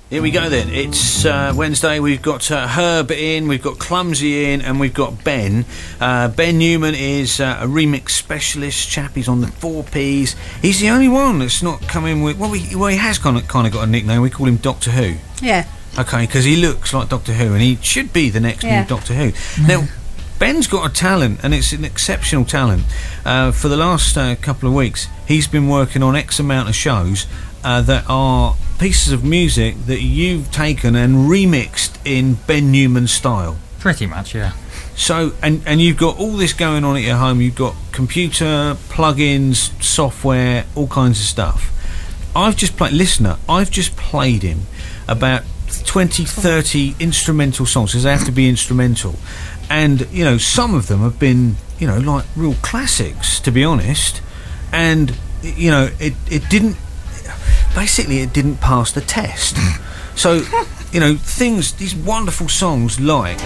Here we go then. It's Wednesday. We've got Herb in, we've got Clumsy in, and we've got Ben. Ben Newman is a remix specialist chap. He's on the 4Ps. He's the only one that's not come in with... Well, he has kind of got a nickname. We call him Doctor Who. Yeah. Okay, because he looks like Doctor Who, and he should be the next new Doctor Who. Now, Ben's got a talent, and it's an exceptional talent. For the last couple of weeks, he's been working on X amount of shows that are pieces of music that you've taken and remixed in Ben Newman style. Pretty much, yeah. So, and you've got all this going on at your home. You've got computer, plugins, software, all kinds of stuff. I've just played him about 20, 30 instrumental songs, because they have to be instrumental. And, you know, some of them have been, you know, like real classics, to be honest. And, you know, it didn't pass the test. So, you know, these wonderful songs like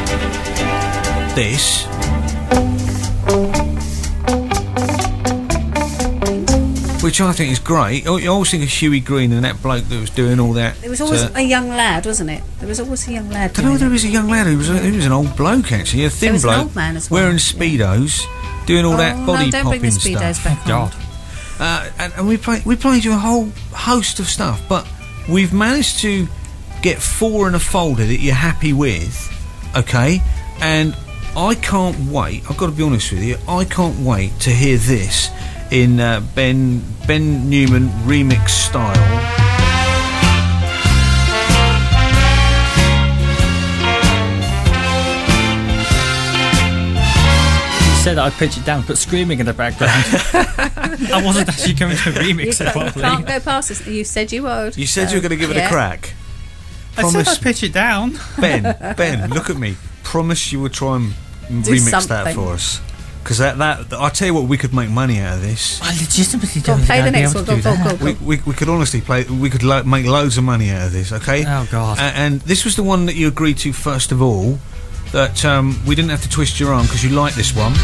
this, which I think is great. I always think of Huey Green and that bloke that was doing all that. There was always a young lad, wasn't it? There was always a young lad. I don't know whether he was a young lad. He was an old bloke, actually. A thin bloke, an old man as well, wearing Speedos, doing all that body don't popping bring the Speedos stuff. back on. God. And we played you a whole host of stuff, but we've managed to get 4 in a folder that you're happy with, okay? And I can't wait. I've got to be honest with you. I can't wait to hear this in Ben Newman remix style. Said I'd pitch it down, put screaming in the background. I wasn't actually going to remix it properly. You can't go past this. You said you would. You said you were going to give it a crack. I said I'd pitch it down. Ben, look at me. Promise you would try and remix that for us. Because that I tell you what, we could make money out of this. I legitimately don't play the next one. Go. We could honestly we could make loads of money out of this, okay? Oh, God. And this was the one that you agreed to first of all, that we didn't have to twist your arm because you like this one.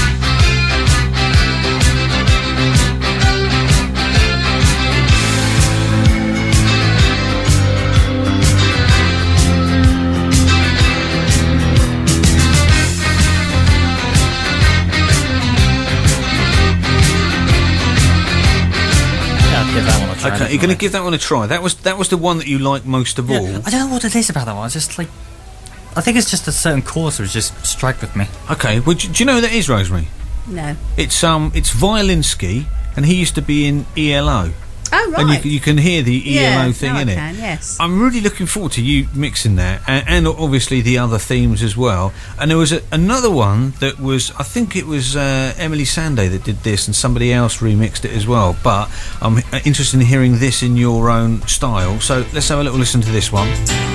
Okay, you're going to give that one a try. That was the one that you liked most of all. I don't know what it is about that one. It's just like, I think it's just a certain chorus that was just strike with me. Okay, well, do you know who that is, Rosemary? No. It's Violinsky, and he used to be in ELO. Oh, right. And you can hear the ELO thing in it. Yes. I'm really looking forward to you mixing that, and obviously the other themes as well. And there was another one that was, I think it was Emily Sandé that did this, and somebody else remixed it as well. But I'm interested in hearing this in your own style. So let's have a little listen to this one.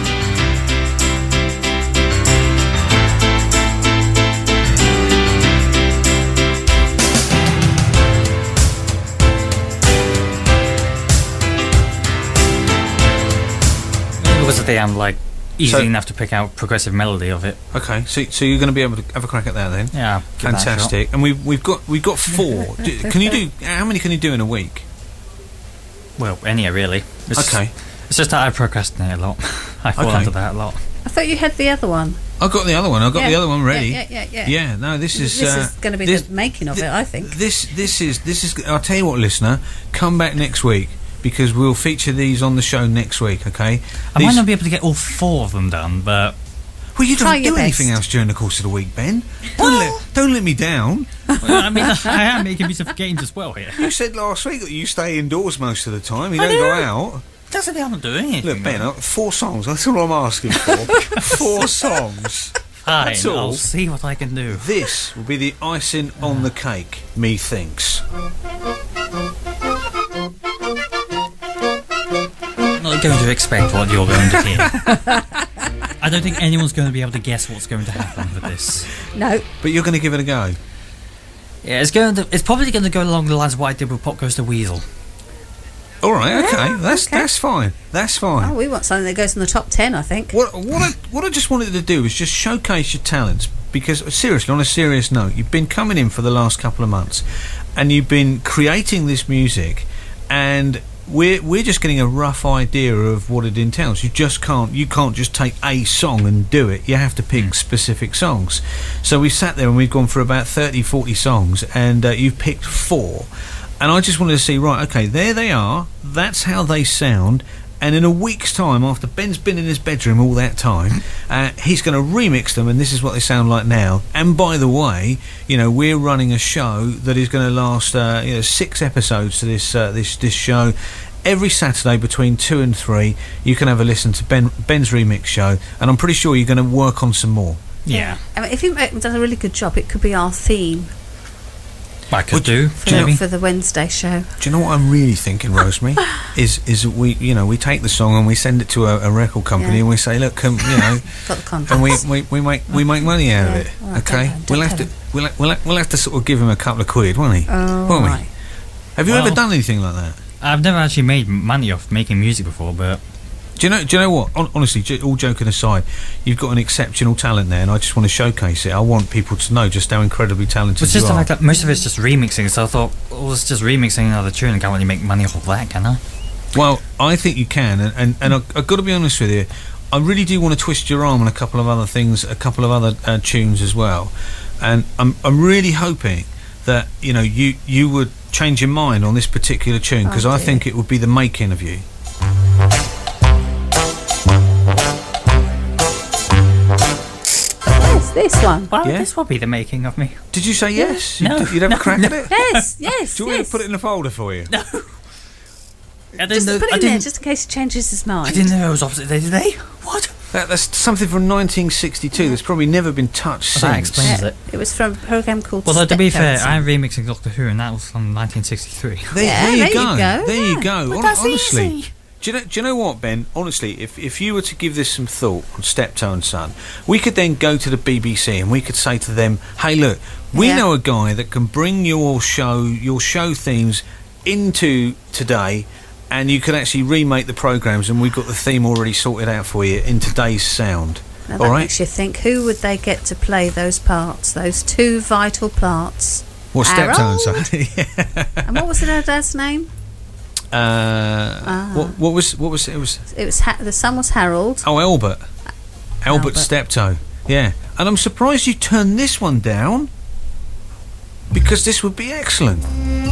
I'm like easy enough to pick out progressive melody of it. Okay, so you're going to be able to have a crack at that then? Yeah, fantastic. And we've got 4. Can you do? How many can you do in a week? Well, any really. Okay. It's just that I procrastinate a lot. I fall into that a lot. I thought you had the other one. I got the other one. I got the other one ready. Yeah. Yeah. No, this is going to be the making of it. I think this is. I'll tell you what, listener, come back next week, because we'll feature these on the show next week, okay? I might not be able to get all 4 of them done, but... Well, you don't do anything else during the course of the week, Ben. Don't let me down. Well, I mean, I am making use of games as well here. You said last week that you stay indoors most of the time. You don't go out. Doesn't mean I'm not doing anything. Look, Ben, 4 songs. That's all I'm asking for. 4 songs. Fine, that's all. I'll see what I can do. This will be the icing on the cake, methinks. I'm not going to expect what you're going to hear. I don't think anyone's going to be able to guess what's going to happen with this. No. But you're going to give it a go. Yeah, it's probably going to go along the lines of what I did with Pop Goes the Weasel. All right, okay, that's fine. That's fine. Oh, we want something that goes in the top 10, I think. What I just wanted to do was just showcase your talents, because seriously, on a serious note, you've been coming in for the last couple of months, and you've been creating this music, and we're just getting a rough idea of what it entails. You can't just take a song and do it. You have to pick specific songs. So we sat there and we've gone through about 30-40 songs, and you've picked 4. And I just wanted to see, right, okay, there they are. That's how they sound. And in a week's time, after Ben's been in his bedroom all that time, he's going to remix them, and this is what they sound like now. And by the way, we're running a show that is going to last 6 episodes to this show. Every Saturday between 2 and 3, you can have a listen to Ben's remix show, and I'm pretty sure you're going to work on some more. Yeah. I mean, if he does a really good job, it could be our theme. I could do for the Wednesday show. Do you know what I'm really thinking, Rosemary? is we take the song and we send it to a record company and we say, look, got the contacts. And we make money out of it. Well, okay, we'll have to sort of give him a couple of quid, won't we? Oh, won't right. we? Have you ever done anything like that? I've never actually made money off making music before, but. Do you know what? Honestly, all joking aside, you've got an exceptional talent there, and I just want to showcase it. I want people to know just how incredibly talented it's you just are. the fact that most of it's just remixing, so I thought, it's just remixing another tune, and can't really make money off of that, can I? Well, I think you can, and I've got to be honest with you, I really do want to twist your arm on a couple of other things, a couple of other tunes as well, and I'm really hoping that you would change your mind on this particular tune, because I think it would be the making of you. This one. Well, this will be the making of me. Did you say yes? No. You'd have a crack at it? Yes. Do you want me to put it in a folder for you? No. Just put it in there, just in case he changes his mind. I didn't know it was opposite day today. What? That's something from 1962 that's probably never been touched since. That explains it. It was from a programme called Well, to be fair, Steptoe. I'm remixing Doctor Who, and that was from 1963. There you go. There you go. Well, that's Honestly. easy. Do you know what, Ben? Honestly, if you were to give this some thought on Steptoe and Son, we could then go to the BBC and we could say to them, hey, look, we know a guy that can bring your show themes into today, and you could actually remake the programmes, and we've got the theme already sorted out for you in today's sound. Now that makes you think, who would they get to play those parts, those 2 vital parts? What, Steptoe and Son? Yeah. And what was their dad's name? What was it? It was the son was Harold. Oh, Albert Steptoe. Yeah, and I'm surprised you turned this one down, because this would be excellent.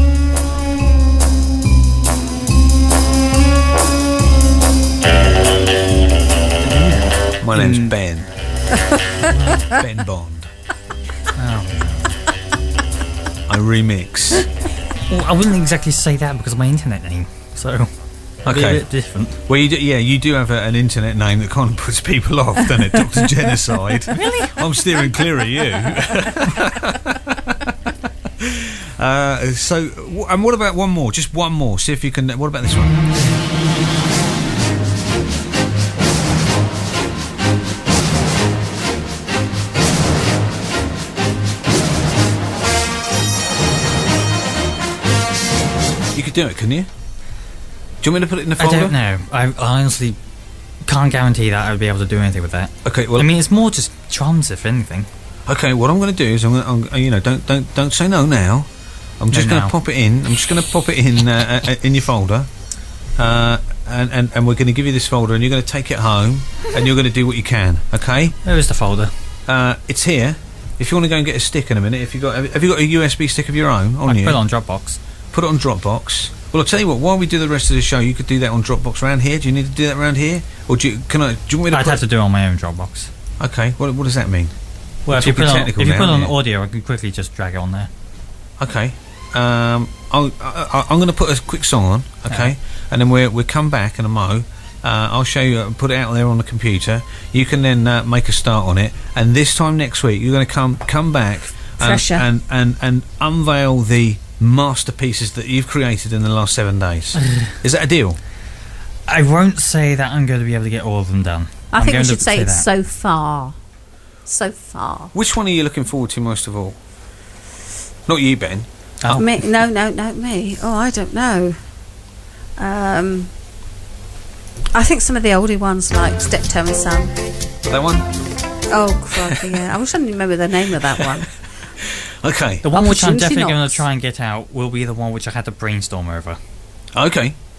My name's Ben. Ben Bond. I remix. Well, I wouldn't exactly say that because of my internet name, so it'd be a bit different. Well, you do have an internet name that kind of puts people off, doesn't it? Dr. Genocide. Really? I'm steering clear of you. And what about one more? Just one more. See if you can. What about this one? You could do it, couldn't you? Do you want me to put it in the folder? I don't know. I honestly can't guarantee that I would be able to do anything with that. Okay, well, I mean, it's more just drums, if anything. Okay, what I'm going to do is don't say no now. I'm just going to pop it in. I'm just going to pop it in your folder, and we're going to give you this folder, and you're going to take it home, and you're going to do what you can. Okay? Where is the folder? It's here. If you want to go and get a stick in a minute, have you got a USB stick of your own on you? Put it on Dropbox. Put it on Dropbox. Well, I'll tell you what. While we do the rest of the show, you could do that on Dropbox around here. Do you need to do that around here, or do you want me to? I'd have to do it on my own Dropbox. Okay. What does that mean? Well, if you put it on audio, I can quickly just drag it on there. Okay. I'm going to put a quick song on. Okay, and then we'll come back in a mo. I'll show you. Put it out there on the computer. You can then make a start on it, and this time next week you're going to come back and unveil the masterpieces that you've created in the last 7 days. Is that a deal? I won't say that I'm going to be able to get all of them done. I think we should say it's so far. So far. Which one are you looking forward to most of all? Not you, Ben. Oh. Me? No, not me. Oh, I don't know. I think some of the oldie ones like Steptoe and Son. That one? Oh, crikey, yeah. I wish I didn't remember the name of that one. Okay. The one which I'm definitely going to try and get out will be the one which I had to brainstorm over. Okay.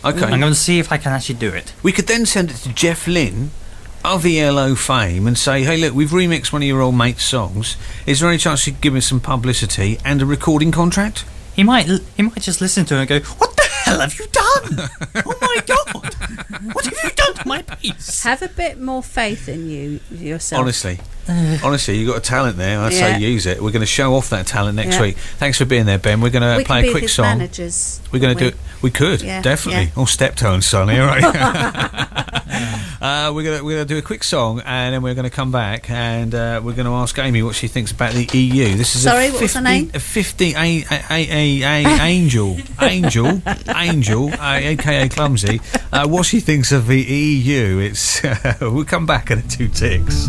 Okay. I'm going to see if I can actually do it. We could then send it to Jeff Lynne of ELO fame and say, hey, look, we've remixed one of your old mate's songs. Is there any chance you could give us some publicity and a recording contract? He might just listen to it and go, what the hell have you done? Oh my God! What have you done to my piece? Have a bit more faith in yourself. Honestly, you've got a talent there. I'd say use it. We're going to show off that talent next week. Thanks for being there, Ben. We're going to play a quick song. Managers, we're going to do it. We could, definitely. All step tones, Sonny, all right? We're going to do a quick song, and then we're going to come back, and we're going to ask Amy what she thinks about the EU. This is what was her name? A 50 Angel, aka Clumsy. What she thinks of the EU. It's we'll come back in 2 ticks.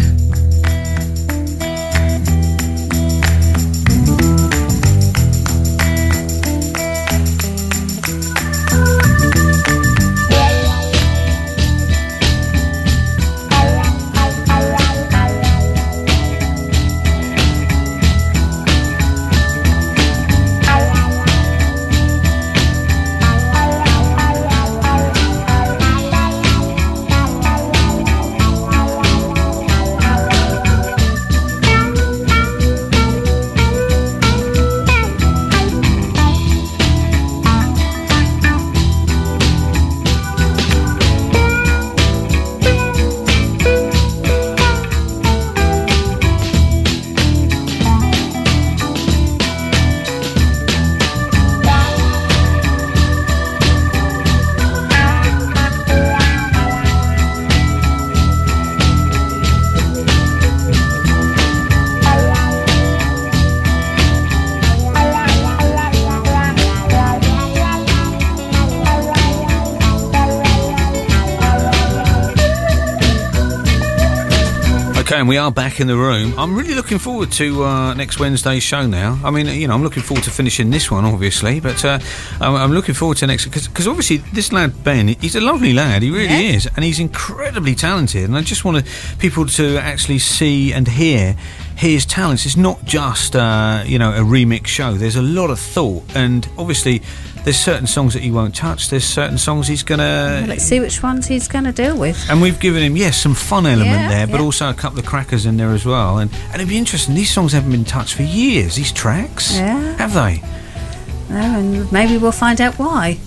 And we are back in the room. I'm really looking forward to next Wednesday's show now. I mean, I'm looking forward to finishing this one, obviously, but I'm looking forward to next, because obviously this lad, Ben, he's a lovely lad, he really is, and he's incredibly talented, and I just want people to actually see and hear his talents. It's not just, a remix show. There's a lot of thought, and obviously there's certain songs that he won't touch. There's certain songs he's going to... Let's see which ones he's going to deal with. And we've given him, some fun element there, but also a couple of crackers in there as well. And it'd be interesting. These songs haven't been touched for years, these tracks. Yeah. Have they? No, and maybe we'll find out why.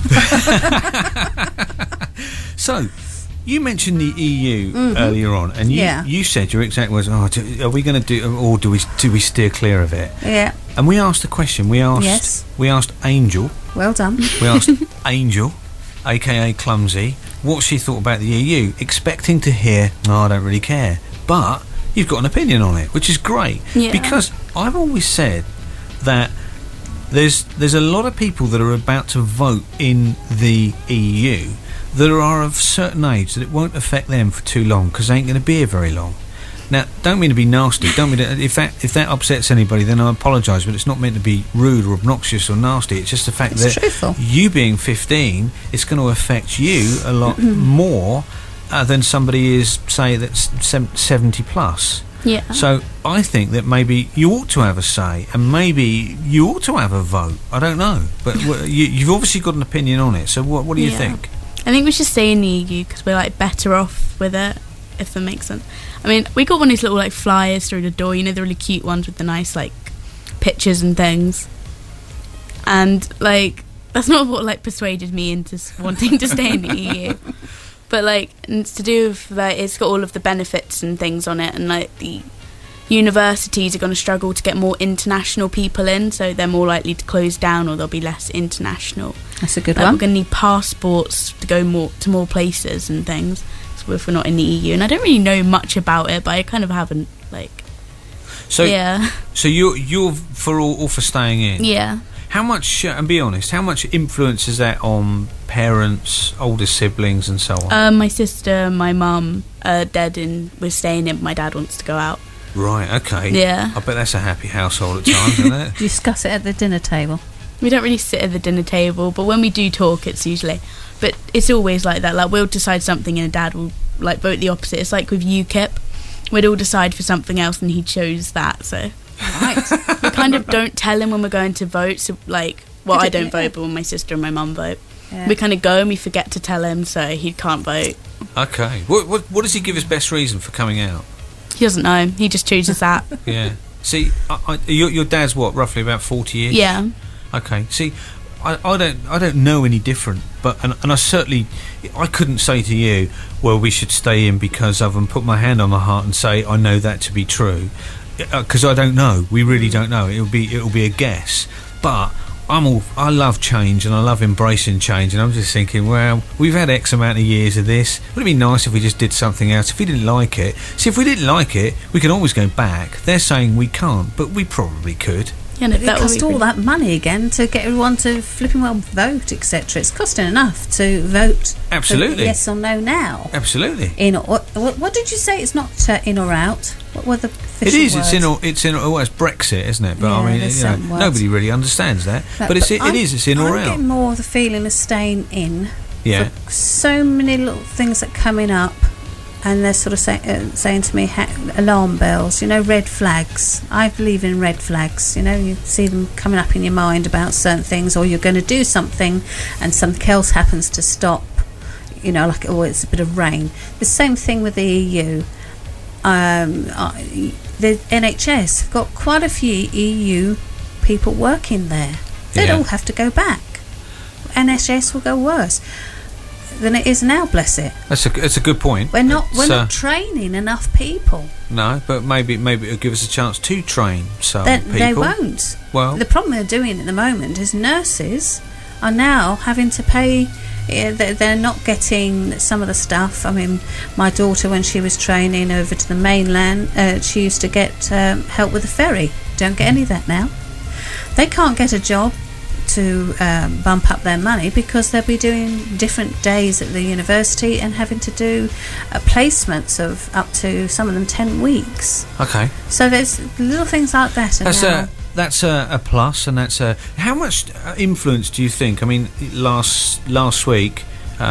So, you mentioned the EU earlier on, and you said your exact words, are we going to do, or do we steer clear of it? Yeah. And we asked a question. We asked Angel. Well done. We asked Angel, aka Clumsy, what she thought about the EU, expecting to hear, I don't really care. But you've got an opinion on it, which is great. Yeah. Because I've always said that there's a lot of people that are about to vote in the EU that are of a certain age that it won't affect them for too long, because they ain't going to be here very long. Now, don't mean to be nasty. Don't mean to, if that upsets anybody, then I apologise. But it's not meant to be rude or obnoxious or nasty. It's just the fact that truthful. You being 15, it's going to affect you a lot more than somebody is, say, that's 70 plus. Yeah. So I think that maybe you ought to have a say, and maybe you ought to have a vote. I don't know, but you've obviously got an opinion on it. So what do you think? I think we should stay in the EU because we're better off with it, if that makes sense. I mean, we got one of these little flyers through the door, the really cute ones with the nice pictures and things. And that's not what persuaded me into wanting to stay in the EU. But it's to do with it's got all of the benefits and things on it, and the universities are going to struggle to get more international people in, so they're more likely to close down, or they'll be less international. That's a good one. We're going to need passports to go to more places and things. So if we're not in the EU, and I don't really know much about it, but I kind of haven't So yeah. So you're for all for staying in. Yeah. How much? And be honest. How much influence is that on parents, older siblings, and so on? My sister, my mum, dead, and we're staying in. My dad wants to go out. Right. Okay. Yeah. I bet that's a happy household at times, isn't it? Discuss it at the dinner table. We don't really sit at the dinner table, but when we do talk, it's usually. But it's always like that. We'll decide something, and Dad will vote the opposite. It's like with UKIP, we'd all decide for something else, and he chose that. So, Right. we kind of don't tell him when we're going to vote. So, I don't vote, but when my sister and my mum vote. Yeah. We kind of go and we forget to tell him, so he can't vote. Okay. What does he give his best reason for coming out? He doesn't know. He just chooses that. Yeah. See, your dad's what, roughly about 40 years? Yeah. Okay. See, I don't know any different, but and I certainly I couldn't say to you, well, we should stay in because of, and put my hand on my heart and say I know that to be true, because I don't know. We really don't know. It'll be a guess. But I love change and I love embracing change, and I'm just thinking, well, we've had X amount of years of this. Would it be nice if we just did something else? If we didn't like it, see, if we didn't like it, we can always go back. They're saying we can't, but we probably could. Yeah, no, It cost all that money again to get everyone to flipping well vote, etc. It's costing enough to vote. Absolutely. For yes or no now. Absolutely. In what did you say? It's not in or out. What were the official It is. words? It's in. Well, it's Brexit, isn't it? But Yeah, I mean, there's you know, some words. nobody really understands that. But it is. It's in or I'm out. getting more of the feeling of staying in. Yeah. For so many little things that are coming up, and they're sort of saying to me, alarm bells, red flags. I believe in red flags. You see them coming up in your mind about certain things, or you're going to do something and something else happens to stop. Like, it's a bit of rain. The same thing with the EU. The NHS have got quite a few EU people working there. They'd Yeah. all have to go back. NHS will go worse than it is now. Bless it. It's a good point. We're not It's, training enough people. No, but maybe it'll give us a chance to train some people. They won't. Well, The problem they're doing at the moment is nurses are now having to pay. They're not getting some of the stuff. I mean, my daughter, when she was training over to the mainland, she used to get help with the ferry. Don't get any of that now. They can't get a job to bump up their money because they'll be doing different days at the university and having to do placements of up to, some of them, 10 weeks. okay. So there's little things like that. That's a plus, and that's a. How much influence do you think? I mean, last week,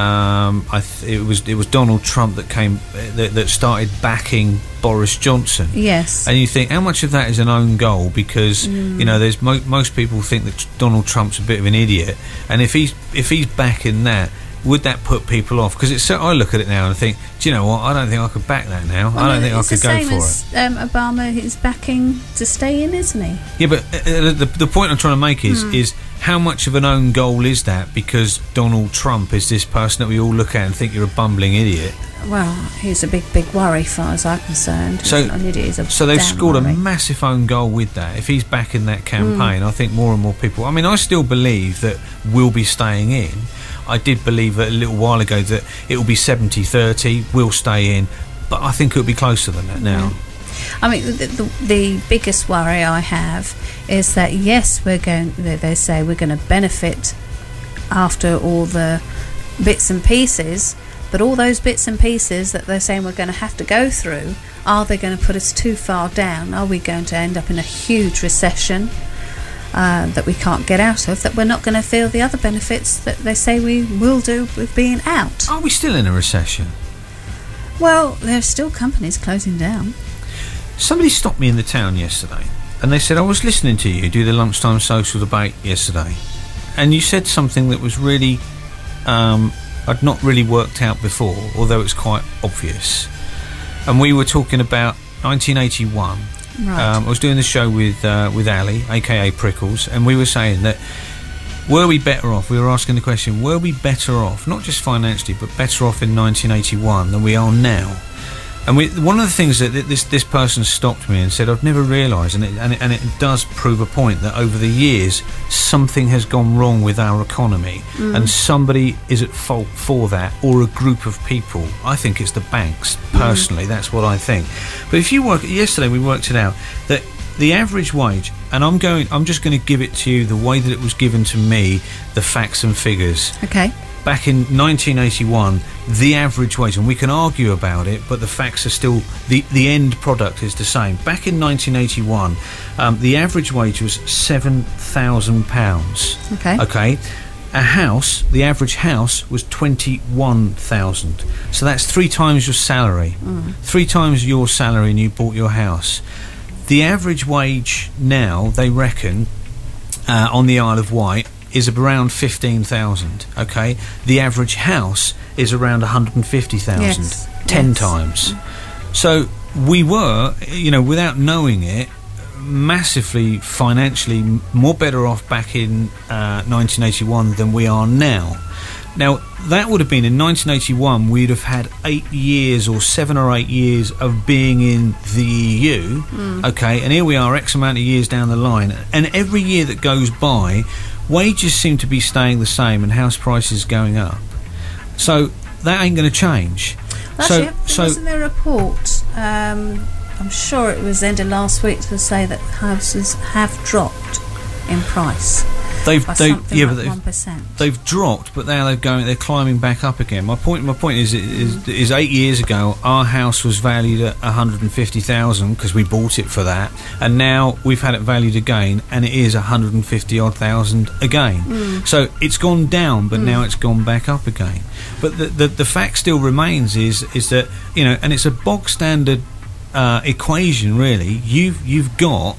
it was Donald Trump that came that started backing Boris Johnson. Yes. And you think, how much of that is an own goal? Because there's most people think that Donald Trump's a bit of an idiot, and if he's backing that, would that put people off? Because I look at it now and I think, do you know what? I don't think I could back that now. I don't think I could go for it. It's the same as Obama is backing to stay in, isn't he? Yeah, but the point I'm trying to make is how much of an own goal is that? Because Donald Trump is this person that we all look at and think you're a bumbling idiot. Well, he's a big worry, as far as I'm concerned. So- He's not an idiot, he's a So they've damn scored worry. a massive own goal with that. If he's backing that campaign, I think more and more people. I mean, I still believe that we'll be staying in. I did believe that a little while ago that it will be 70-30, we'll stay in, but I think it'll be closer than that now. I mean, the biggest worry I have is that, yes, they say we're going to benefit after all the bits and pieces, but all those bits and pieces that they're saying we're going to have to go through, are they going to put us too far down? Are we going to end up in a huge recession that we can't get out of, that we're not going to feel the other benefits that they say we will do with being out? Are we still in a recession? Well, there's still companies closing down. Somebody stopped me in the town yesterday and they said, I was listening to you do the lunchtime social debate yesterday, and you said something that was really I'd not really worked out before, although it's quite obvious. And we were talking about 1981. Right. I was doing the show with Ali, aka Prickles, and we were saying that were we better off? We were asking the question: were we better off, not just financially, but better off in 1981 than we are now? And one of the things that this person stopped me and said, I've never realised, and it does prove a point, that over the years something has gone wrong with our economy, and somebody is at fault for that, or a group of people. I think it's the banks, personally. That's what I think. But if you yesterday we worked it out that the average wage, and I'm just going to give it to you the way that it was given to me, the facts and figures. Okay. Back in 1981, the average wage, and we can argue about it, but the facts are still, the end product is the same. Back in 1981, the average wage was £7,000. Okay. A house, the average house, was 21,000. So that's 3 times your salary. 3 times your salary, and you bought your house. The average wage now, they reckon, on the Isle of Wight, is around 15,000. Okay, the average house is around 150,000. Yes. 10 Yes. times. So we were, without knowing it, massively financially more better off back in 1981 than we are now. Now, that would have been in 1981, we'd have had 8 years or 7 or 8 years of being in the EU, okay, and here we are X amount of years down the line, and every year that goes by, wages seem to be staying the same and house prices going up. So that ain't going to change. Actually, wasn't there a report, I'm sure it was end of last week, to say that houses have dropped in price by something like 1%. They've dropped, but now they're climbing back up again. My point is 8 years ago our house was valued at 150,000 because we bought it for that, and now we've had it valued again, and it is 150 odd thousand again. So it's gone down, but now it's gone back up again. But the fact still remains is that, and it's a bog standard equation really. You've got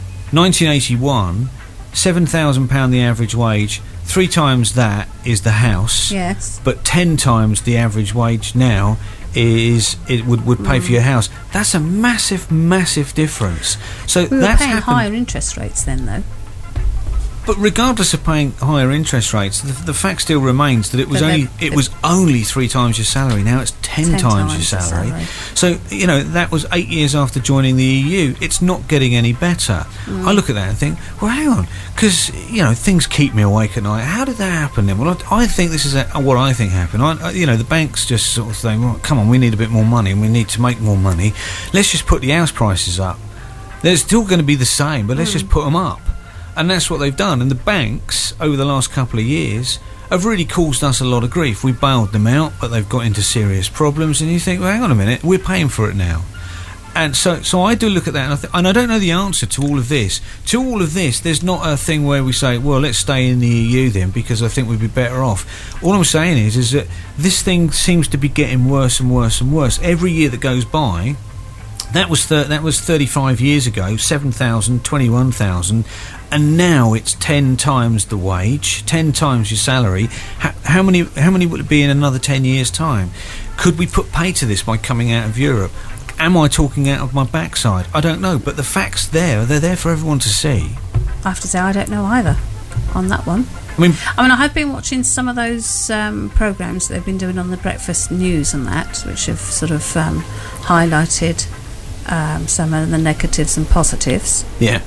1981. £7,000 the average wage, 3 times that is the house. Yes. But 10 times the average wage now would pay for your house. That's a massive difference. So we were that's paying happened. higher interest rates then, though. But regardless of paying higher interest rates, the fact still remains that it was only 3 times your salary. Now it's 10 times your salary. So that was 8 years after joining the EU. It's not getting any better. I look at that and think, well, hang on, because things keep me awake at night. How did that happen then? Well, I think this is what I think happened. The banks just sort of think, well, come on, we need a bit more money and we need to make more money. Let's just put the house prices up. They're still going to be the same, but let's just put them up. And that's what they've done. And the banks, over the last couple of years, have really caused us a lot of grief. We bailed them out, but they've got into serious problems. And you think, well, hang on a minute, we're paying for it now. And so I do look at that, and I don't know the answer to all of this. To all of this, there's not a thing where we say, well, let's stay in the EU then, because I think we'd be better off. All I'm saying is that this thing seems to be getting worse and worse and worse. Every year that goes by, that was 35 years ago, 7,000, 21,000, and now it's 10 times the wage, 10 times your salary. How many would it be in another 10 years' time? Could we put pay to this by coming out of Europe? Am I talking out of my backside? I don't know, but the facts they're there for everyone to see. I have to say I don't know either on that one. I mean, I have been watching some of those programmes that they've been doing on the breakfast news and that, which have sort of highlighted some of the negatives and positives. Yeah.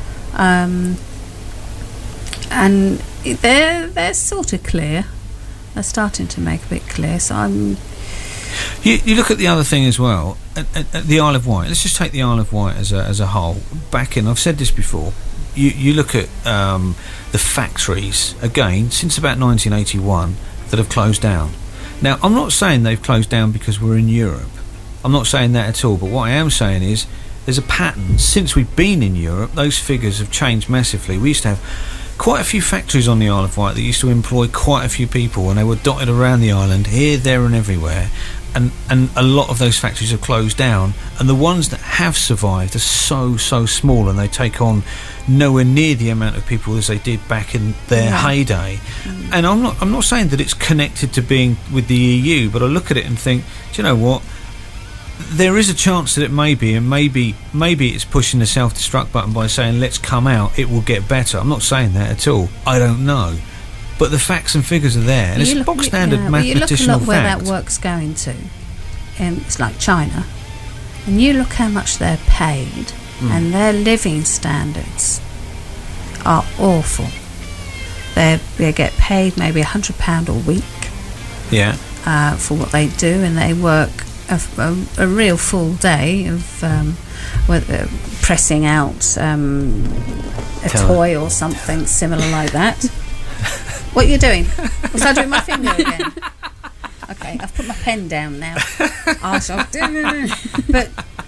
And they're sort of clear. They're starting to make a bit clear. So I'm. You look at the other thing as well. At the Isle of Wight. Let's just take the Isle of Wight as a whole. I've said this before. You look at the factories again since about 1981 that have closed down. Now, I'm not saying they've closed down because we're in Europe. I'm not saying that at all. But what I am saying is there's a pattern. Since we've been in Europe, those figures have changed massively. We used to have quite a few factories on the Isle of Wight that used to employ quite a few people, and they were dotted around the island, here, there and everywhere. And a lot of those factories have closed down, and the ones that have survived are so small, and they take on nowhere near the amount of people as they did back in their heyday. And I'm not saying that it's connected to being with the EU, but I look at it and think, do you know what? There is a chance that it may be, and maybe it's pushing the self-destruct button by saying let's come out, it will get better. I'm not saying that at all. I don't know. But the facts and figures are there, and it's a bog standard mathematician fact. You look a lot where that work's going to. It's like China, and you look how much they're paid, and their living standards are awful. They get paid maybe £100 a week, for what they do, and they work a real full day of pressing out a toy or something similar like that. What are you doing? Was I doing my finger again? Okay, I've put my pen down now. I shall do. But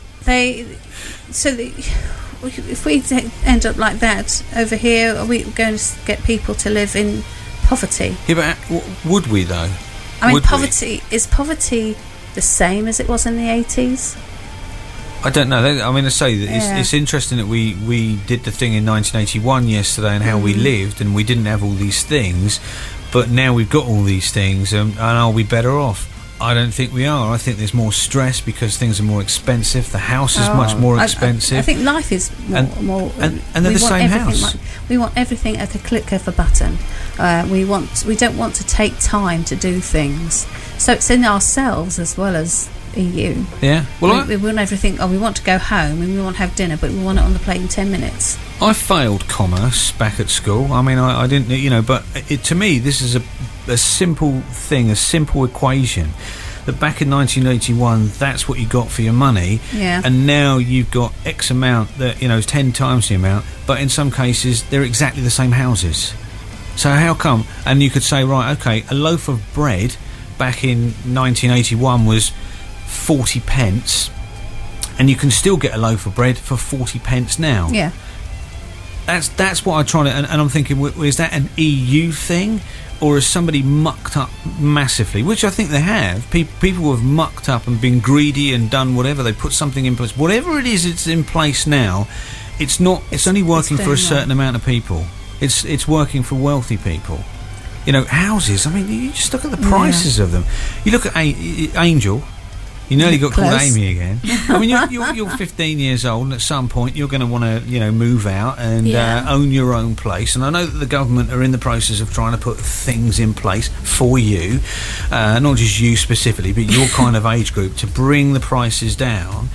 if we end up like that over here, are we going to get people to live in poverty? Yeah, but would we though? I mean, is poverty the same as it was in the 80s? I don't know. I mean, I say that Yeah. it's interesting that we did the thing in 1981 yesterday and how we lived, and we didn't have all these things, but now we've got all these things, and are we better off? I don't think we are. I think there's more stress because things are more expensive. The house is much more expensive. I think life is more. And they're we the want same everything house. we want everything at the click of a button. We don't want to take time to do things. So it's in ourselves as well as EU. Yeah. Well, we want everything. We want to go home and we want to have dinner, but we want it on the plate in 10 minutes. I failed commerce back at school. I mean, I didn't, but to me, this is a simple thing, a simple equation. That back in 1981, that's what you got for your money. Yeah. And now you've got X amount that, is 10 times the amount, but in some cases, they're exactly the same houses. So how come? And you could say, right, okay, a loaf of bread back in 1981 was 40 pence, and you can still get a loaf of bread for 40 pence now. Yeah. That's what I'm trying to, and I'm thinking, is that an EU thing, or has somebody mucked up massively? Which I think they have. People have mucked up and been greedy and done whatever. They put something in place. Whatever it is, it's in place now. It's not. It's only working for a certain amount of people. It's working for wealthy people. Houses. I mean, you just look at the prices of them. You look at Angel. You nearly got called Amy again. I mean, you're 15 years old, and at some point you're going to want to, move out and own your own place. And I know that the government are in the process of trying to put things in place for you, not just you specifically, but your kind of age group, to bring the prices down,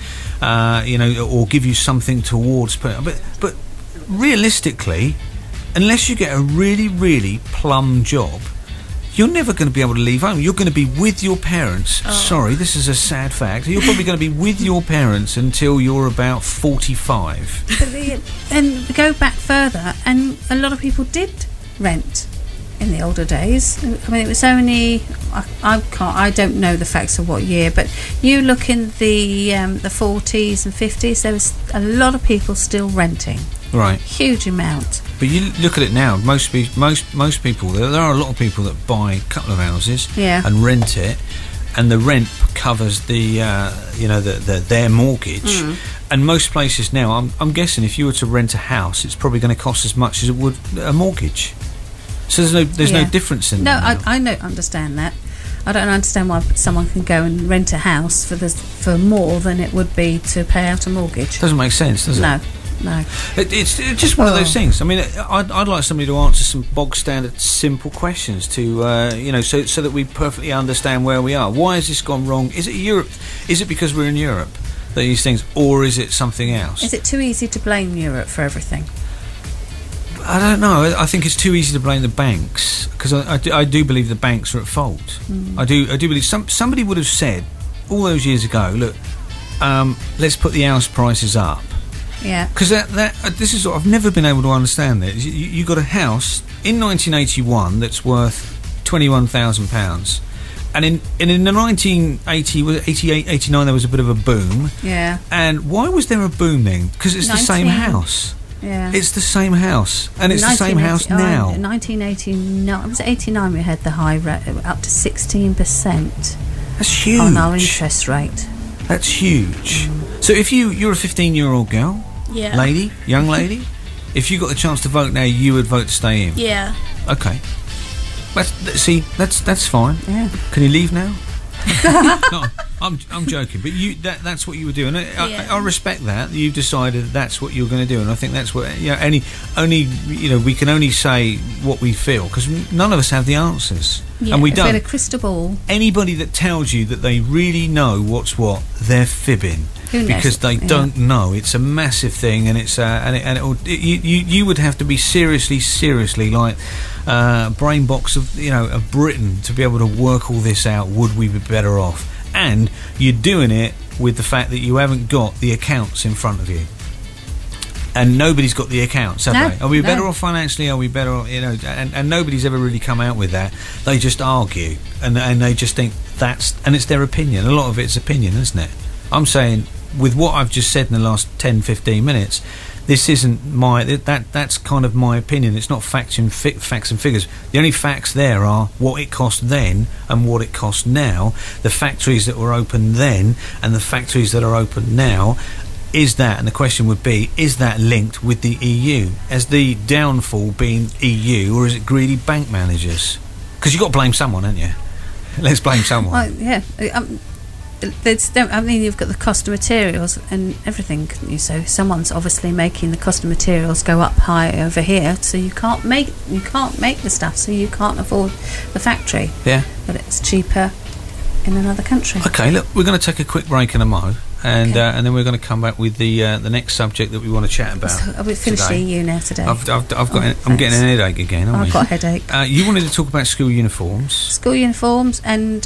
or give you something towards. But realistically, unless you get a really, really plum job, you're never going to be able to leave home. You're going to be with your parents. Oh. Sorry, this is a sad fact. You're probably going to be with your parents until you're about 45. And go back further, and a lot of people did rent in the older days. I mean, it was only I don't know the facts of what year, but you look in the 40s and 50s, there was a lot of people still renting. Right. Huge amount. But you look at it now. Most people. There are a lot of people that buy a couple of houses and rent it, and the rent covers their mortgage. And most places now, I'm guessing, if you were to rent a house, it's probably going to cost as much as it would a mortgage. So there's no difference in that. I don't understand that. I don't understand why someone can go and rent a house for more than it would be to pay out a mortgage. Doesn't make sense, does it? No. It's just one of those things. I mean, I'd like somebody to answer some bog standard, simple questions to, so that we perfectly understand where we are. Why has this gone wrong? Is it Europe? Is it because we're in Europe, these things, or is it something else? Is it too easy to blame Europe for everything? I don't know. I think it's too easy to blame the banks, because I do believe the banks are at fault. I do believe somebody would have said all those years ago, look, let's put the house prices up. Yeah. Because this is what I've never been able to understand. That you got a house in 1981 that's worth £21,000, and in the 1980, 88, 89 there was a bit of a boom. Yeah. And why was there a boom then? Because it's the same house. Yeah. It's the same house, and it's the same house now. In 1989, it was 89 we had the high rate, up to 16%. That's huge. On our interest rate. That's huge. So if you're a 15-year-old girl, young lady, if you got the chance to vote now, you would vote to stay in. Yeah. Okay. That's fine. Yeah. Can you leave now? No, I'm joking, but that's what you were doing. I respect that. You've decided that's what you're going to do, and I think that's what we can only say what we feel, because none of us have the answers, and we don't. If we had a crystal ball. Anybody that tells you that they really know what's what, they're fibbing. Who knows? Because they don't know. It's a massive thing, and it's you would have to be seriously like brain box of Britain to be able to work all this out. Would we be better off? And you're doing it with the fact that you haven't got the accounts in front of you, and nobody's got the accounts, have they? Are we better off financially? Are we better off, and nobody's ever really come out with that. They just argue, and they just think and it's their opinion. A lot of it's opinion, isn't it? I'm saying, with what I've just said in the last 10-15 minutes, This isn't that's kind of my opinion. It's not facts and figures. The only facts there are what it cost then and what it costs now. The factories that were open then and the factories that are open now. Is that, and the question would be, is that linked with the EU? Has the downfall been EU, or is it greedy bank managers? Because you've got to blame someone, haven't you? Let's blame someone. Well, yeah. You've got the cost of materials and everything. So someone's obviously making the cost of materials go up high over here. So you can't make the stuff. So you can't afford the factory. Yeah. But it's cheaper in another country. Okay, look, we're going to take a quick break in a mo, and then we're going to come back with the next subject that we want to chat about. So we've finished the EU now today. I'm getting an headache again. I've got a headache. You wanted to talk about school uniforms. School uniforms and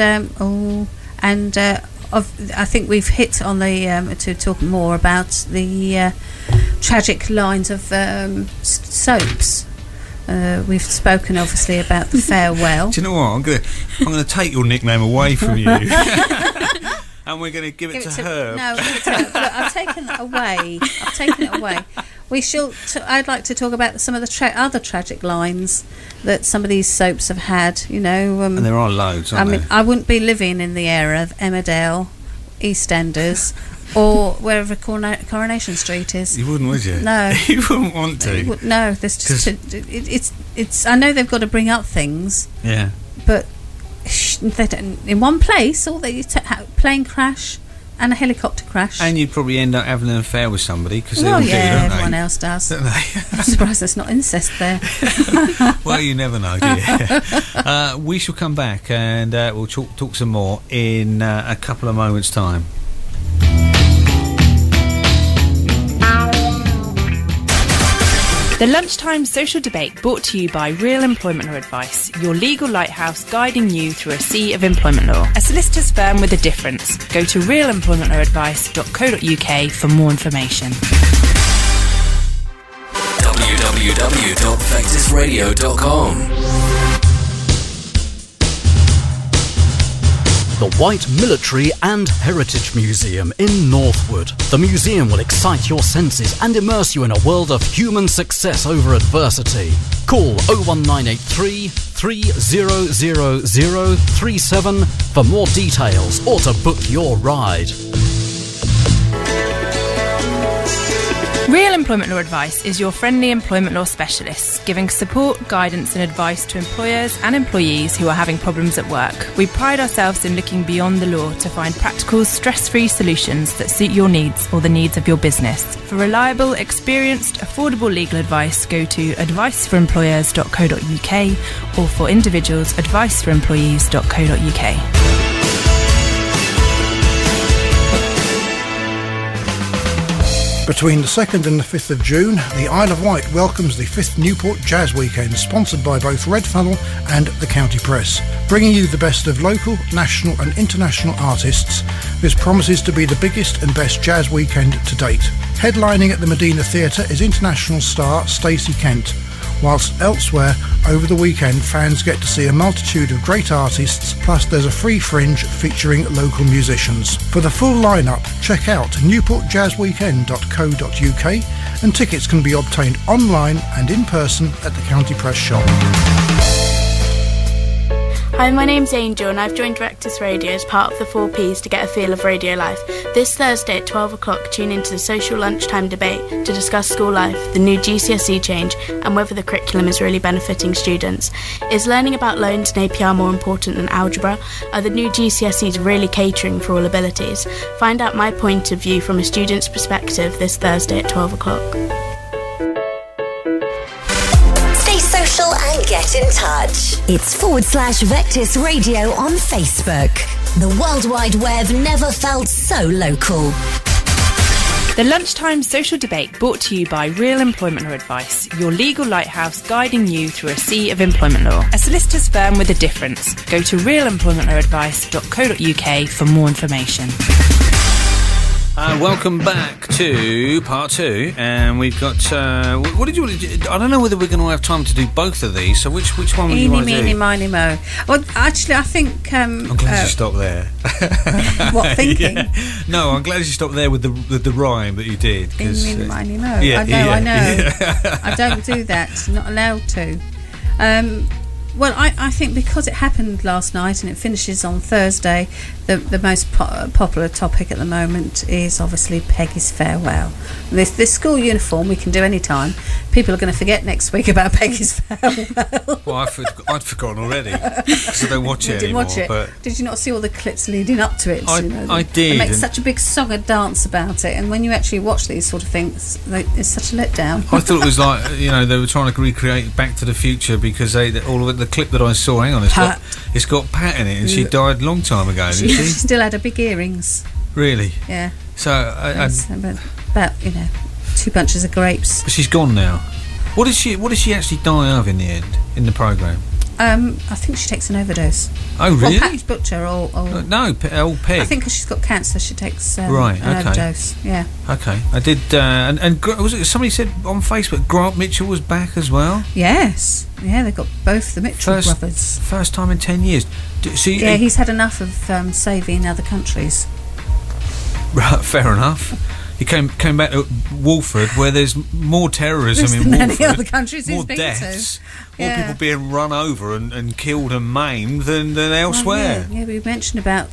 I think we've hit on the to talk more about the tragic lines of soaps. We've spoken obviously about the farewell. Do you know what? I'm going to take your nickname away from you, and we're going to give it to her. No, give it to her. Look, I've taken it away. We shall. I'd like to talk about some of the other tragic lines that some of these soaps have had. You know, and there are loads. Aren't there? I wouldn't be living in the era of Emmerdale, EastEnders, or wherever Coronation Street is. You wouldn't, would you? No, you wouldn't want to. No, there's just it's. I know they've got to bring up things. Yeah, but they don't, in one place. All they plane crash. And a helicopter crash. And you'd probably end up having an affair with somebody, because they all do, don't everyone they? Else does. Don't they? I'm surprised there's not incest there. Well, you never know, do you? We shall come back and we'll talk some more in a couple of moments' time. The Lunchtime Social Debate brought to you by Real Employment Law Advice, your legal lighthouse guiding you through a sea of employment law. A solicitor's firm with a difference. Go to realemploymentlawsadvice.co.uk for more information. www.vectisradio.com. The White Military and Heritage Museum in Northwood. The museum will excite your senses and immerse you in a world of human success over adversity. Call 01983 300037 for more details or to book your ride. Real Employment Law Advice is your friendly employment law specialist, giving support, guidance and advice to employers and employees who are having problems at work. We pride ourselves in looking beyond the law to find practical, stress-free solutions that suit your needs or the needs of your business. For reliable, experienced, affordable legal advice, go to adviceforemployers.co.uk or for individuals, adviceforemployees.co.uk. Between the 2nd and the 5th of June, the Isle of Wight welcomes the 5th Newport Jazz Weekend, sponsored by both Red Funnel and the County Press. Bringing you the best of local, national and international artists, this promises to be the biggest and best jazz weekend to date. Headlining at the Medina Theatre is international star Stacey Kent, whilst elsewhere over the weekend fans get to see a multitude of great artists, plus there's a free fringe featuring local musicians. For the full lineup, check out newportjazzweekend.co.uk and tickets can be obtained online and in person at the County Press shop. Hi, my name's Angel and I've joined Rectus Radio as part of the 4Ps to get a feel of radio life. This Thursday at 12 o'clock, tune into the social lunchtime debate to discuss school life, the new GCSE change and whether the curriculum is really benefiting students. Is learning about loans and APR more important than algebra? Are the new GCSEs really catering for all abilities? Find out my point of view from a student's perspective this Thursday at 12 o'clock. Social and get in touch. It's /Vectis Radio on Facebook. The World Wide Web never felt so local. The Lunchtime Social Debate brought to you by Real Employment Law Advice, your legal lighthouse guiding you through a sea of employment law. A solicitor's firm with a difference. Go to realemploymentlawsadvice.co.uk for more information. Welcome back to part 2, and we've got. What did you want to do? I don't know whether we're going to have time to do both of these. So which one would you want to do? Eeny, meeny, miny, mo. Well, actually, I think. I'm glad you stopped there. What thinking? Yeah. No, I'm glad you stopped there with the rhyme that you did. Eeny, meeny, miny, mo. Yeah, I know. Yeah. I don't do that. Not allowed to. Well, I think because it happened last night and it finishes on Thursday, the most popular topic at the moment is obviously Peggy's farewell. This school uniform we can do any time. People are going to forget next week about Peggy's farewell. Well, I'd forgotten already because I don't watch it anymore. Watch it. But did you not see all the clips leading up to it? I did. They make such a big song and dance about it, and when you actually watch these sort of things, it's such a letdown. I thought it was like they were trying to recreate Back to the Future because all of the clip that I saw. Hang on, it's got Pat in it, and she died a long time ago. Didn't she? She still had her big earrings. Really? Yeah. So about 2 bunches of grapes. But she's gone now. What did she actually die of in the end in the programme? I think she takes an overdose. Oh, really? Or Pat Butcher, or no, old Peg. I think because she's got cancer, she takes an okay. overdose. Yeah. Okay, I did. And was it somebody said on Facebook Grant Mitchell was back as well? Yes. Yeah, they've got both the Mitchell brothers. First time in 10 years. He's had enough of saving other countries. Right, fair enough. He came back to Walford, where there's more terrorism in Walford, any other countries more he's been deaths, to. more people being run over and killed and maimed than elsewhere. Yeah, we mentioned about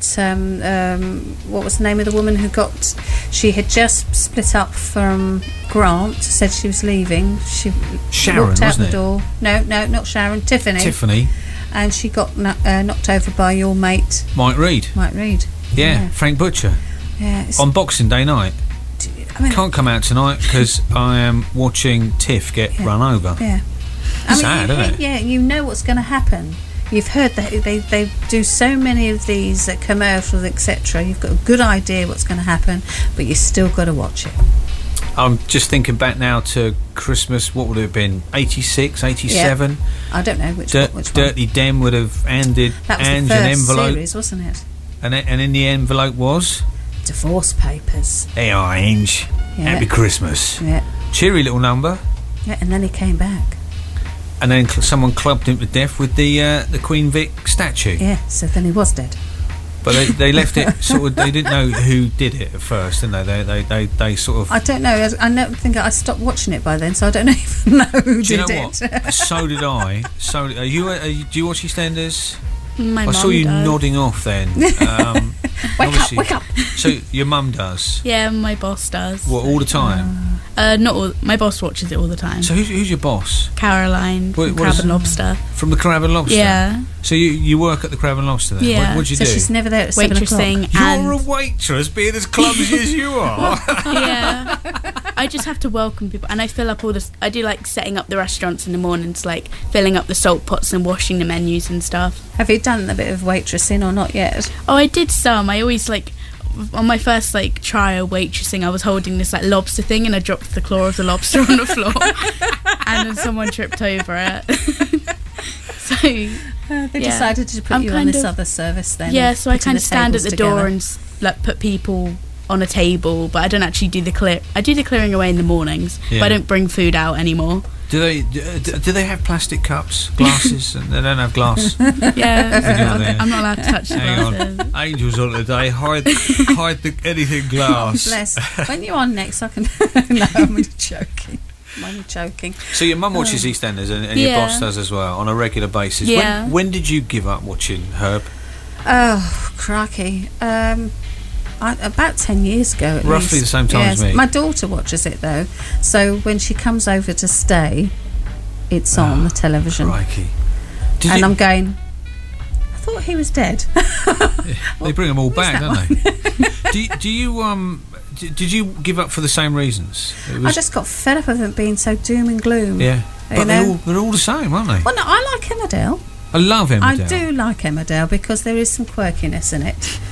what was the name of the woman who got? She had just split up from Grant. Said she was leaving. She Sharon, walked out wasn't the it? door. No, not Sharon. Tiffany. And she got knocked over by your mate, Mike Reid. Yeah, Frank Butcher. Yeah. On Boxing Day night. Can't come out tonight because I am watching Tiff get run over. Yeah. Sad, isn't it? Yeah, you know what's going to happen. You've heard that they do so many of these commercials, etc. You've got a good idea what's going to happen, but you still got to watch it. I'm just thinking back now to Christmas. What would it have been? 86, 87? Yeah. I don't know which one. Dirty Den would have handed Ange an envelope. Series, wasn't it? And in the envelope was? Divorce papers. Hey, Ange. Yeah. Happy Christmas. Yeah. Cheery little number. Yeah, and then he came back. And then someone clubbed him to death with the Queen Vic statue. Yeah, so then he was dead. But they left it sort of. They didn't know who did it at first, didn't they? They sort of. I don't know. I think I stopped watching it by then, so I don't even know who did it. Do you know what? So did I. So do you watch EastEnders? My I mum saw you does. nodding off then. Wake up! So your mum does? Yeah, my boss does. What, all the time? Not all. My boss watches it all the time. So who's your boss? Caroline from What Crab is- and Lobster. From the Crab and Lobster? Yeah. So you work at the Crab and Lobster then? Yeah. What do you So do? she's never there at 7 o'clock. Waitressing You're and a waitress, being as clumsy as you are. yeah. I just have to welcome people, and I fill up all this. I do like setting up the restaurants in the mornings, like filling up the salt pots and washing the menus and stuff. Have you done a bit of waitressing or not yet? Oh, I did some. I always on my first trial waitressing, I was holding this lobster thing, and I dropped the claw of the lobster on the floor, and then someone tripped over it. So They decided to put you on this other service then. Yeah, so I putting kind of stand at tables the door together. and put people on a table, but I don't actually do the clear. I do the clearing away in the mornings, Yeah. but I don't bring food out anymore. Do they have plastic cups, glasses? And they don't have glass. Yeah, I'm not allowed to touch the Hang glasses. on, Angel's on today. Hide anything glass. Bless. When you're on next, I can. No, I'm only joking. I'm only joking. So your mum watches EastEnders, and your Yeah. boss does as well on a regular basis. Yeah. When did you give up watching Herb? Oh, crikey. About 10 years ago at Roughly least. the same time as me. My daughter watches it though, so when she comes over to stay, it's on the television. Crikey. I'm going, I thought he was dead. They bring them all back, that don't they? Do you did you give up for the same reasons? I just got fed up of it being so doom and gloom. Yeah, You but know? they're all the same, aren't they? Well, no, I like Emmerdale. I love Emmerdale. I do like Emmerdale because there is some quirkiness in it.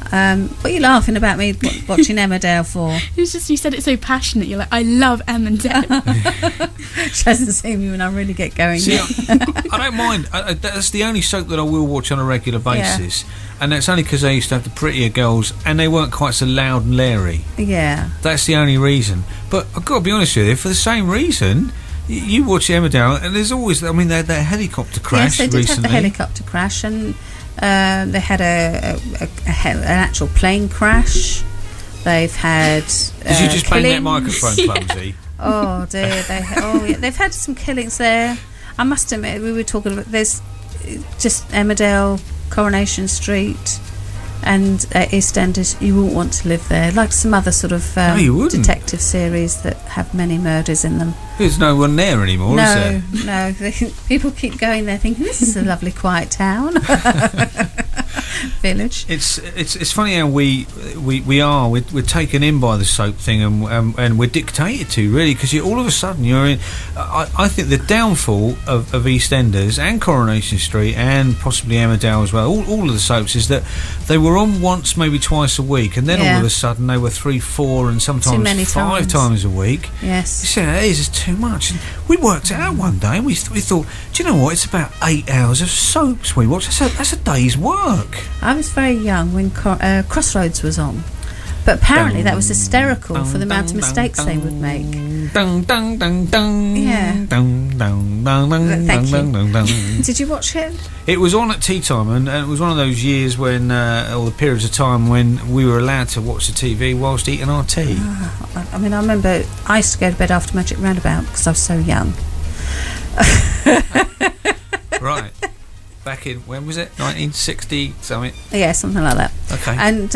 What are you laughing about me watching Emmerdale for? It's just you said it so passionate. You're like, I love Emmerdale. She hasn't seen me when I really get going. See, I don't mind. That's the only soap that I will watch on a regular basis, and that's only because they used to have the prettier girls, and they weren't quite so loud and leery. Yeah. That's the only reason. But I've got to be honest with you, for the same reason, you watch Emmerdale, and there's always, I mean, they had that helicopter crash recently. Yes, they did recently. have the helicopter crash, and they had an actual plane crash. They've had Did you just bang that microphone clumsy? Oh dear, they've had some killings there. I must admit, we were talking about, there's just Emmerdale, Coronation Street, and EastEnders. You wouldn't want to live there, like some other sort of detective series that have many murders in them. There's no one there anymore, is there? No. People keep going there thinking, this is a lovely quiet town. Village. It's funny how we're taken in by the soap thing, and we're dictated to, really, because all of a sudden you're in. I think the downfall of EastEnders and Coronation Street and possibly Emmerdale as well, all of the soaps, is that they were on once, maybe twice a week, and then all of a sudden they were 3, 4 and sometimes 5 times a week. Yes. You say, hey, this is too much. And we worked it out one day, and we thought, do you know what, it's about 8 hours of soaps we watch. That's a day's work. I was very young when Crossroads was on, but apparently that was hysterical for the amount of mistakes they would make. Yeah. Thank you. Did you watch it? It was on at tea time, and it was one of those years when, or the periods of time when we were allowed to watch the TV whilst eating our tea. I mean, I remember I used to go to bed after Magic Roundabout because I was so young. Right. Back in, when was it? 1960 something? Yeah, something like that. Okay. And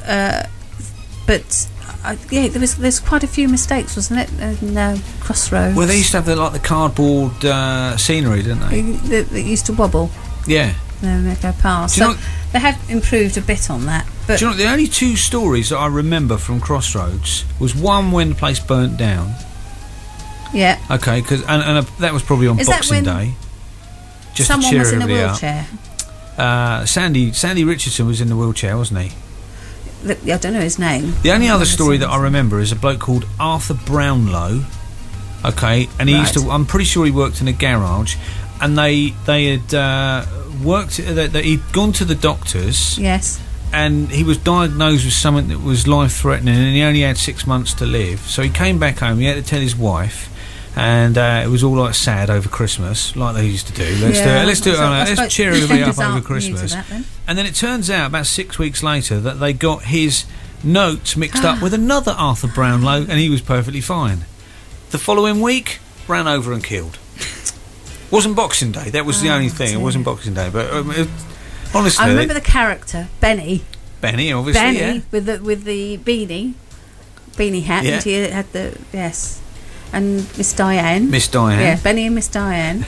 there's quite a few mistakes, wasn't it? No, Crossroads. Well, they used to have the cardboard scenery, didn't they? They used to wobble. Yeah. Then they go past. So they have improved a bit on that. But do you know, the only 2 stories that I remember from Crossroads was one when the place burnt down. Yeah. Okay, because and that was probably on Boxing Day. Just someone to cheer was in a everybody wheelchair. Up. Sandy Richardson was in the wheelchair, wasn't he? I don't know his name. The only other story that I remember is a bloke called Arthur Brownlow. Okay, and he used to. I'm pretty sure he worked in a garage, and they had worked. He'd gone to the doctors. Yes. And he was diagnosed with something that was life-threatening, and he only had 6 months to live. So he came back home. He had to tell his wife. And it was all like sad over Christmas, like they used to do. Let's do it. Let's cheer everybody up over Christmas. And then it turns out about 6 weeks later that they got his notes mixed up with another Arthur Brownlow, and he was perfectly fine. The following week, ran over and killed. Wasn't Boxing Day. That was the only thing. It wasn't Boxing Day, but honestly, I remember the character Benny. Benny, obviously, Benny with the beanie hat. Yeah. And he had the and Miss Diane. Yeah, Benny and Miss Diane.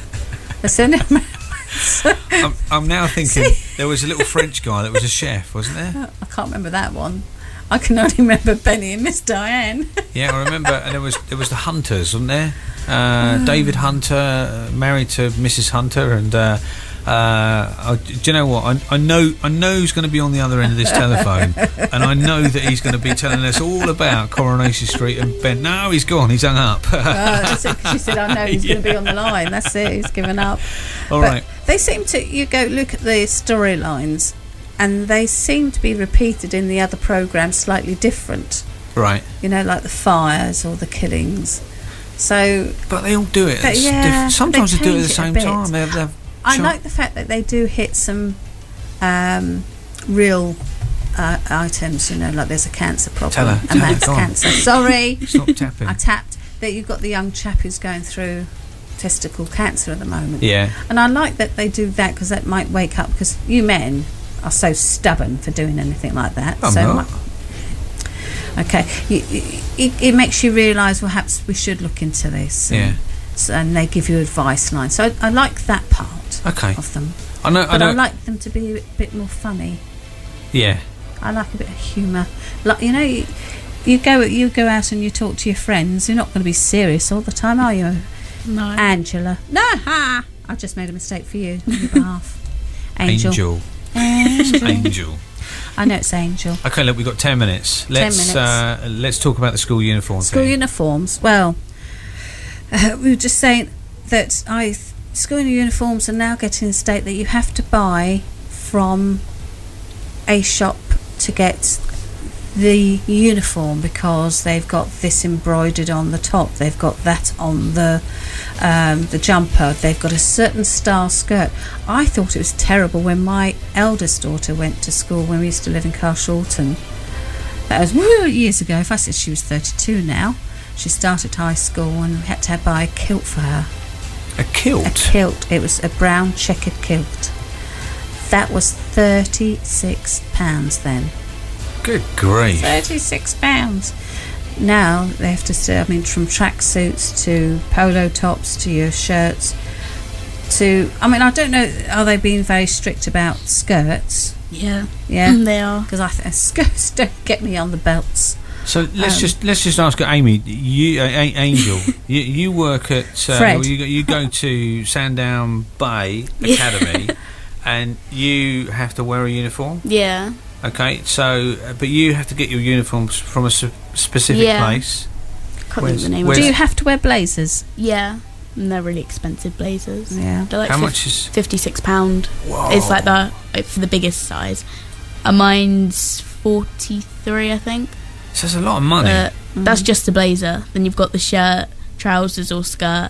I'm now thinking there was a little French guy that was a chef, wasn't there? I can't remember that one. I can only remember Benny and Miss Diane. Yeah, I remember, and there was the Hunters, wasn't there? David Hunter, married to Mrs. Hunter, and do you know what? I know who's going to be on the other end of this telephone, and I know that he's going to be telling us all about Coronation Street and Ben. No, he's gone. He's hung up. She said, "I know he's going to be on the line." That's it. He's given up. All right. They seem to. You go look at the storylines, and they seem to be repeated in the other programmes slightly different. Right. You know, like the fires or the killings. So, but they all do it. Sometimes they do it at the same time. I like the fact that they do hit some real items, you know, like there's a cancer problem, and that's cancer. Sorry, stop tapping. I tapped. That you've got the young chap who's going through testicle cancer at the moment. Yeah, and I like that they do that because that might wake up. Because you men are so stubborn for doing anything like that. I'm not. Okay, it makes you realise perhaps we should look into this. And they give you advice lines. So I like that part of them. I like them to be a bit more funny. Yeah. I like a bit of humour. Like, you know, you go out and you talk to your friends. You're not going to be serious all the time, are you? No. Angela. No, ha! I've just made a mistake for you on your behalf. Angel. Angel. I know it's Angel. Okay, look, we've got 10 minutes. Let's talk about the school uniform School thing. uniforms. Well, we were just saying that school uniforms are now getting a state that you have to buy from a shop to get the uniform, because they've got this embroidered on the top, they've got that on the jumper, they've got a certain style skirt. I thought it was terrible when my eldest daughter went to school when we used to live in Carshalton. That was years ago. If I said she was 32 now, she started high school and we had to buy a kilt for her. A kilt? A kilt. It was a brown checkered kilt. That was £36 then. Good grief. £36. Now they have to say, from tracksuits to polo tops to your shirts to, I don't know, are they being very strict about skirts? Yeah. Yeah? They are. Because I think skirts don't get me on the belts. So let's just ask Amy, Angel, you work at Fred. you go to Sandown Bay Academy, and you have to wear a uniform. Yeah. Okay, so but you have to get your uniforms from a specific place. Can't think of the name. Do you have to wear blazers? Yeah. And they're really expensive blazers. Yeah. They're like How much is £56. Whoa. It's like for the biggest size. Mine's 43, I think. So that's a lot of money. That's just the blazer. Then you've got the shirt, trousers or skirt.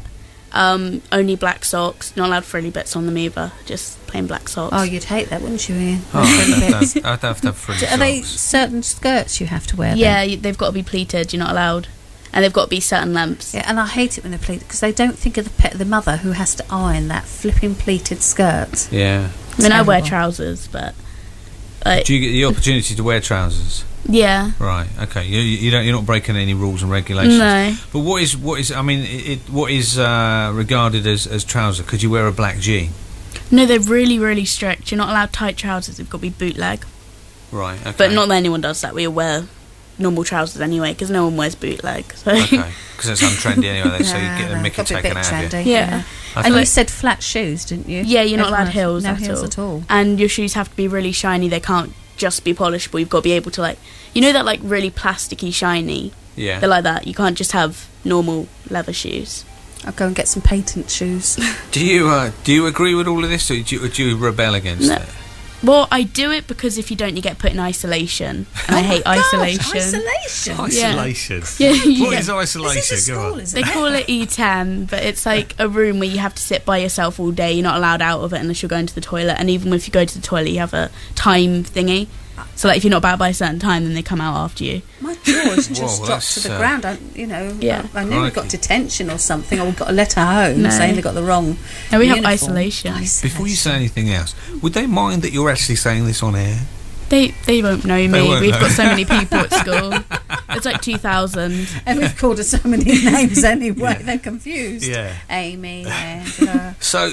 Only black socks. Not allowed frilly bits on them either. Just plain black socks. Oh, you'd hate that, wouldn't you, Ian? I'd have to have frilly Are they socks. certain skirts you have to wear? Yeah, then? they've got to be pleated. You're not allowed. And they've got to be certain lengths. Yeah, and I hate it when they're pleated because they don't think of the mother who has to iron that flipping pleated skirt. Yeah. I mean, I wear Terrible. trousers, but Do you get the opportunity to wear trousers? yeah. Right. Okay. You're not breaking any rules and regulations. No. But what is what is regarded as trouser? Could you wear a black jean? No, they're really, really strict. You're not allowed tight trousers. They've got to be bootleg. Right. Okay. But not that anyone does that. We wear normal trousers anyway, because no one wears bootleg. So. Okay. Because it's untrendy anyway. So you get a No, mickey probably a taken bit out of you. trendy, Yeah. Okay. And you said flat shoes, didn't you? Yeah, you're not allowed Everyone heels no at heels all. at all. And your shoes have to be really shiny. They can't just be polishable. You've got to be able to that really plasticky shiny. Yeah. They're like that. You can't just have normal leather shoes. I'll go and get some patent shoes. Do you agree with all of this, or do you rebel against No. it? Well, I do it because if you don't, you get put in isolation. And I hate isolation. Isolation. Isolation. Yeah, you What get- is isolation? This is a Go school, on. isn't They it? call it E10, but it's like a room where you have to sit by yourself all day. You're not allowed out of it unless you're going to the toilet. And even if you go to the toilet, you have a time thingy. So like if you're not back by a certain time, then they come out after you. My jaws just Whoa, dropped to that's, the ground. I knew we got Crikey. detention or something, or we got a letter home No. saying they got the wrong. No, we have uniform. isolation. Before you say anything else, would they mind that you're actually saying this on air? They won't know me. won't We've know. got so many people at school. It's like 2,000. And we've called her so many names anyway. They're confused. Yeah. Amy, Angela. So,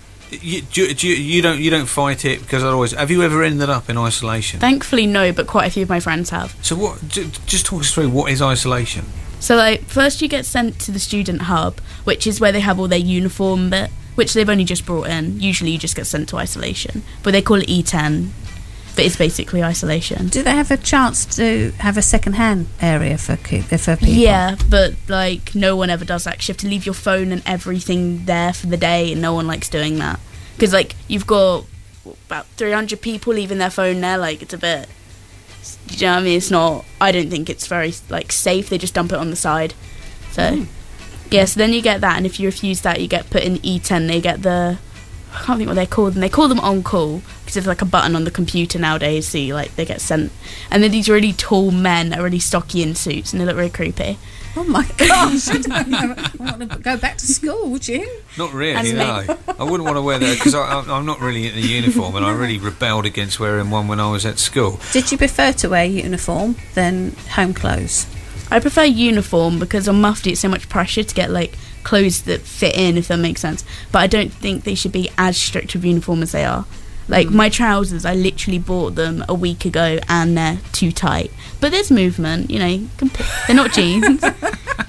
you don't fight it because otherwise. Have you ever ended up in isolation? Thankfully, no, but quite a few of my friends have. So what? Just talk us through what is isolation. So, like, first you get sent to the student hub, which is where they have all their uniform bit, which they've only just brought in. Usually you just get sent to isolation. But they call it E10. But it's basically isolation. Do they have a chance to have a second-hand area for people? Yeah, but, like, no one ever does that. 'Cause you have to leave your phone and everything there for the day, and no one likes doing that. Because, like, you've got about 300 people leaving their phone there. Like, it's a bit... Do you know what I mean? It's not... I don't think it's very, like, safe. They just dump it on the side. So... Yeah, so then you get that, and if you refuse that, you get put in E10. They get the... I can't think what they're called. And they call them on call because there's like a button on the computer nowadays. So they get sent, and then these really tall men are really stocky in suits, and they look really creepy. Oh my gosh! I don't know. I want to go back to school. Would you? Not really, And no. I wouldn't want to wear that because I'm not really in a uniform, and I really rebelled against wearing one when I was at school. Did you prefer to wear uniform than home clothes? I prefer uniform because on Mufti it's so much pressure to get like clothes that fit in, if that makes sense. But I don't think they should be as strict with uniform as they are. Like my trousers, I literally bought them a week ago and they're too tight. But there's movement, they're not jeans.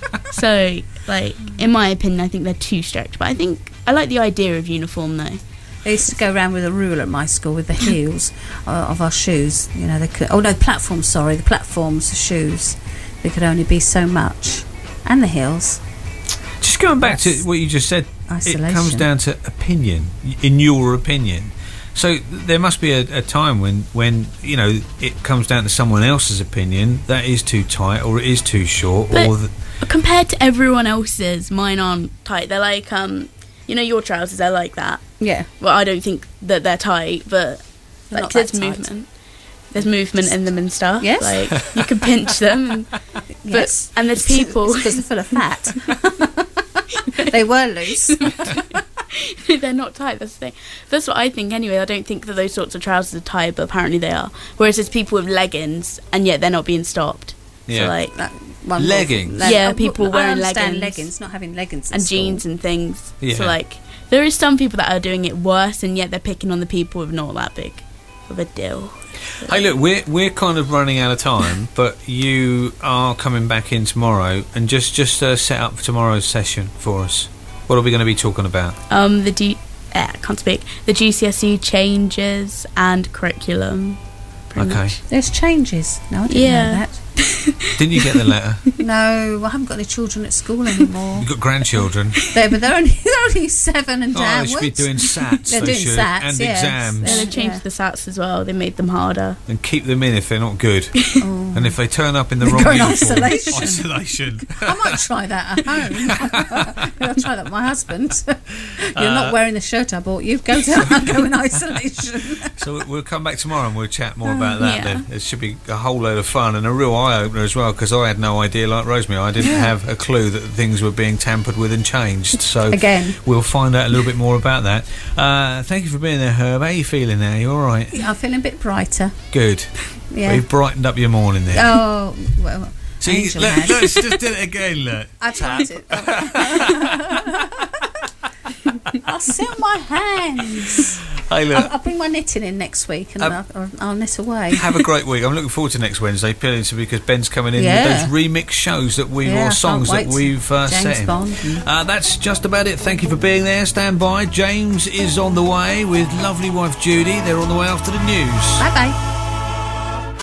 So, like, in my opinion, I think they're too strict. But I think I like the idea of uniform though. They used to go around with a ruler at my school with the heels of our shoes. You know, they could. Oh no, platforms. Sorry, the platforms, the shoes. They could only be so much, and the heels. Just going back to what you just said, Isolation. it comes down to opinion. In your opinion, so there must be a time when you know it comes down to someone else's opinion that is too tight or it is too short, But compared to everyone else's, mine aren't tight. They're like you know, your trousers, they're like that. Yeah. Well, I don't think that they're tight, but They're like not there's that tight. movement. There's movement in them and stuff. Yes. Like you can pinch them. And, Yes. and there's people. Because they're full of fat. They were loose. They're not tight. That's the thing. That's what I think anyway. I don't think that those sorts of trousers are tight, but apparently they are. Whereas there's people with leggings, and yet they're not being stopped. Yeah. So like Leggings? Yeah, people wearing I understand leggings. not having leggings. and jeans and things. Yeah. So like there is some people that are doing it worse, and yet they're picking on the people with not that big of a deal. Hey, look, we're kind of running out of time, but you are coming back in tomorrow, and just set up for tomorrow's session for us. What are we going to be talking about? I can't speak. The GCSE changes and curriculum. pretty Okay. much. There's changes. No, I didn't Yeah. know that. Didn't you get the letter? No, I haven't got any children at school anymore. You've got grandchildren. But they're only 7 and Oh, downwards. they should be doing SATs. They're they doing should, SATs, and yes. exams. Yeah, they Yeah. changed the SATs as well. They made them harder. And keep them in if they're not good. And if they turn up in the They wrong go in uniform, isolation. I might try that at home. I'll try that with my husband. You're not wearing the shirt I bought you. Go in isolation. So we'll come back tomorrow and we'll chat more about that Yeah. then. It should be a whole load of fun and a real eye-opener as well, because I had no idea, like Rosemary, I didn't have a clue that things were being tampered with and changed. So Again. we'll find out a little bit more about that. Thank you for being there, Herb. How are you feeling now? You all right? I'm feeling a bit brighter. Good. Yeah. You've brightened up your morning there. Oh, well, See, Angel look, has. let's just do it again, look. I tried it. I'll sit on my hands. Hey, look. I'll bring my knitting in next week and I'll knit away. Have a great week. I'm looking forward to next Wednesday, purely because Ben's coming in Yeah. with those remix shows that Yeah, I or can't songs that wait. we've set James him. Bond. That's just about it. Thank you for being there. Stand by. James is on the way with lovely wife Judy. They're on the way after the news. Bye bye.